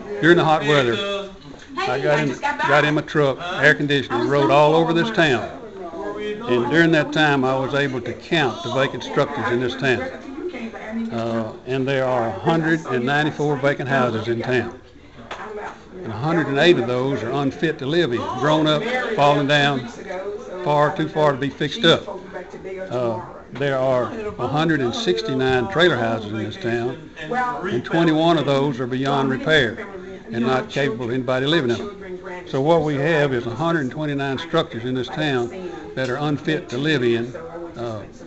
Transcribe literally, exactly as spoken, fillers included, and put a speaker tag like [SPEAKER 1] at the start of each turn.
[SPEAKER 1] during the hot weather, I got in, got in my truck, air conditioning, rode all over this town. And during that time, I was able to count the vacant structures in this town. Uh, and there are one hundred ninety-four vacant houses in town. And one hundred eight of those are unfit to live in, grown up, falling down, far too far to be fixed up. Uh, there are one hundred sixty-nine trailer houses in this town, and twenty-one of those are beyond repair and not capable of anybody living in them. So what we have is one hundred twenty-nine structures in this town that are unfit to live in. Uh,